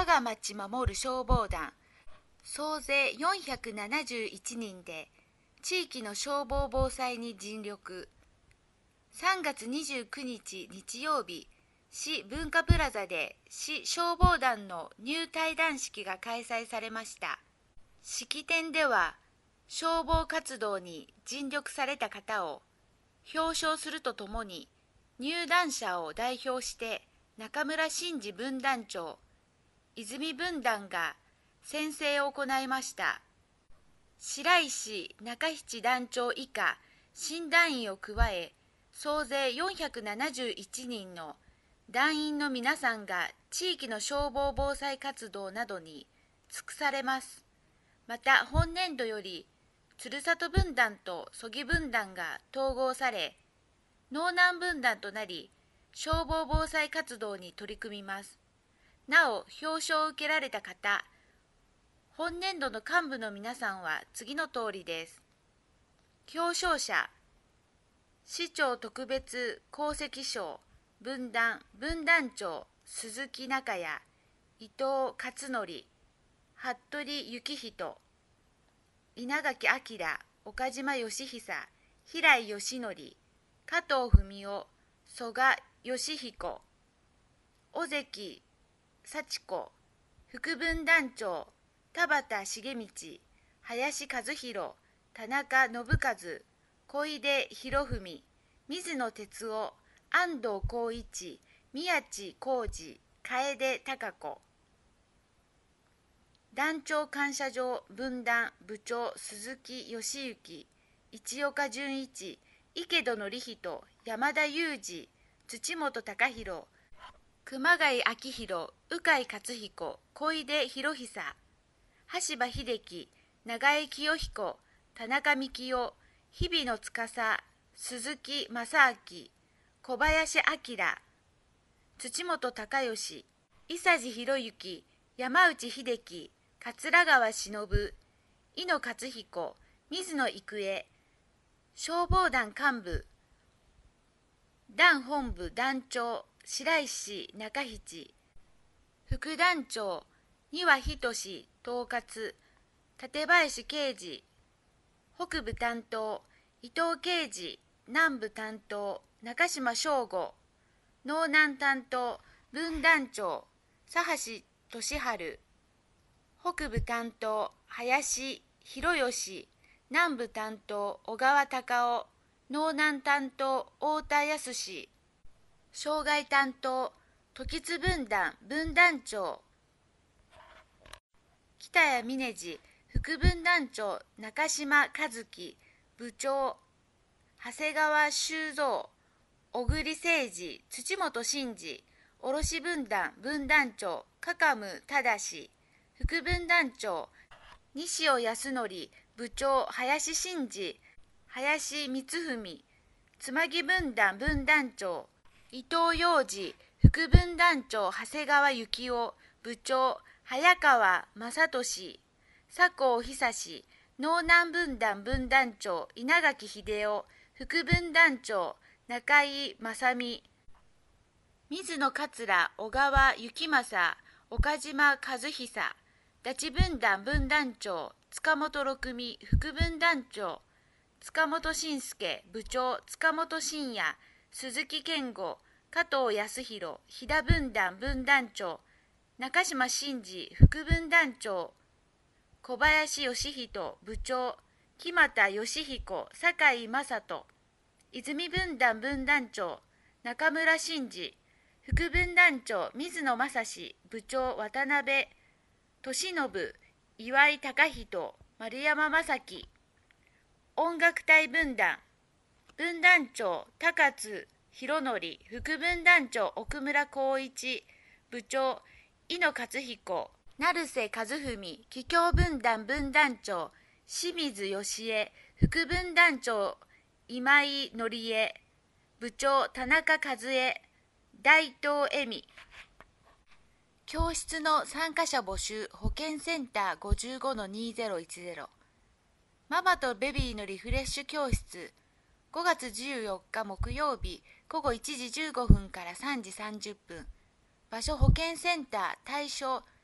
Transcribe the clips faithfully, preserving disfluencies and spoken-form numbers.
が町守る消防団、総勢よんひゃくななじゅういちにんで地域の消防防災に尽力。さんがつにじゅうくにち日曜日、市文化プラザで市消防団の入隊団式が開催されました。式典では消防活動に尽力された方を表彰するとともに、入団者を代表して中村真二分団長、泉分団が宣誓を行いました。白石中七団長以下新団員を加え、総勢よんひゃくななじゅういちにんの団員の皆さんが地域の消防防災活動などに尽くされます。また本年度より鶴里分団と曽木分団が統合され、農南分団となり消防防災活動に取り組みます。なお表彰を受けられた方、本年度の幹部の皆さんは次の通りです。表彰者、市長特別功績賞分団分団長鈴木中也、伊藤勝則、服部幸人、稲垣明、岡島義久、平井義則、加藤文夫、曽我義彦、尾関幸子、副分団長田畑重道、林和弘、田中信和、小出博文、水野哲夫、安藤浩一、宮地浩二、楓貴子。団長感謝状分団部長鈴木義行、市岡純一、池殿理人、山田裕二、土本隆弘、熊谷明宏、鵜飼勝彦、小出博久、橋場秀樹、長江清彦、田中幹夫、日比野司、鈴木正明、小林明、土本隆義、伊佐治博之、山内秀樹、桂川忍、井野勝彦、水野郁恵。消防団幹部、団本部団長白石中七、副団長丹羽仁統括、館林啓二、北部担当伊藤啓二、南部担当中島翔吾、農南担当分団長佐橋俊治、北部担当林博義、南部担当小川隆夫、農南担当太田康、障害担当時津分団分団長北谷峰次、副分団長中島和樹、部長長谷川修造、小栗誠二、土本真二、卸分団分団長加賀務正、副分団長西尾康則、部長林真二、林光文、つまぎ分団分団長伊藤洋二、副分団長長谷川幸雄、部長早川正俊、佐藤久志、農南分団分団長稲垣秀夫、副分団長中井正美、水野桂小川幸正、岡島和久、ダチ分団分団長塚本六美、副分団長塚本慎介、部長塚本慎也、鈴木健吾、加藤康弘、飛騨分団分団長中島真二、副分団長小林義人、部長木俣義彦、酒井正人、泉分団分団長中村真二、副分団長水野正史、部長渡辺俊信、岩井貴人、丸山正樹。音楽隊分団分団長高津博則、副分団長奥村光一、部長井野勝彦、成瀬和文、桔梗分団分団長清水義恵、副分団長今井則恵、部長田中和恵、大東恵美。教室の参加者募集保健センター ごじゅうごのにせんじゅう ママとベビーのリフレッシュ教室ごがつじゅうよっか木曜日午後いちじじゅうごふんからさんじさんじゅっぷん。場所保健センター対象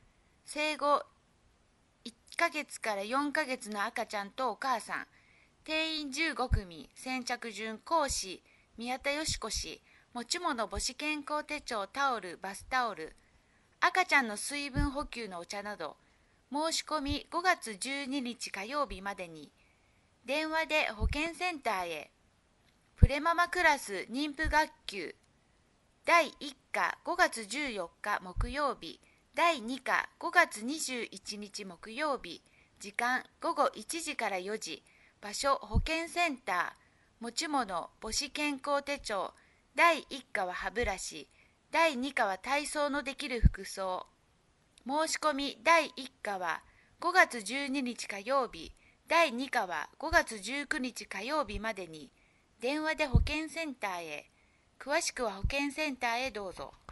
生後いっかげつからよんかげつの赤ちゃんとお母さん、定員じゅうごくみ、先着順講師、宮田よし子氏、持ち物母子健康手帳、タオル、バスタオル、赤ちゃんの水分補給のお茶など、申し込みごがつじゅうににち火曜日までに、電話で保健センターへ。プレママクラス妊婦学級だいいっかごがつじゅうよっか木曜日、だいにかごがつにじゅういちにち木曜日、時間ごごいちじからよじ、場所保健センター、持ち物母子健康手帳、だいいっかは歯ブラシ、だいにかは体操のできる服装。申し込みだいいっかはごがつじゅうににち火曜日、だいにかはごがつじゅうくにち火曜日までに、電話で保健センターへ。詳しくは保健センターへどうぞ。